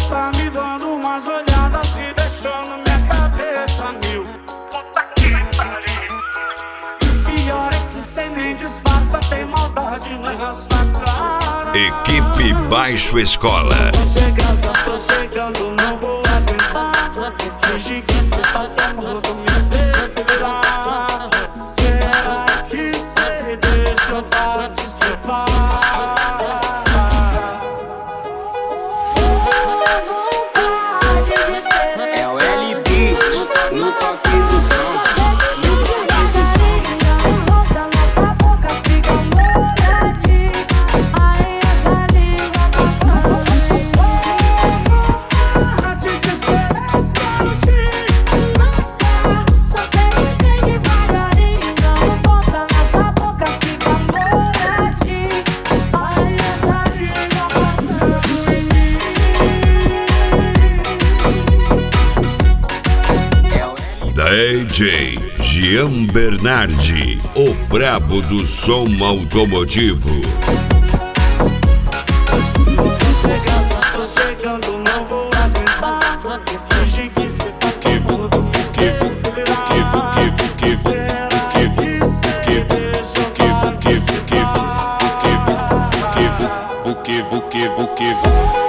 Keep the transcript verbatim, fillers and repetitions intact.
tá me dando umas olhadas e deixando minha cabeça mil. Puta que pariu. Pior é que cê nem disfarça, tem maldade na sua cara. Equipe Baixo Escola. Tô chegando, tô chegando, não vou aguentar. Esse gigue cê tá querendo me besteira. Será que cê deixa eu participar? É o L B no toque do som. D J Gian Bernardi, o brabo do som automotivo. Tô chegando, tô chegando, não vou aguentar. Esse gigue cê tá querendo me besteira. Será que cê deixa eu participar? O que, o que, o que, o que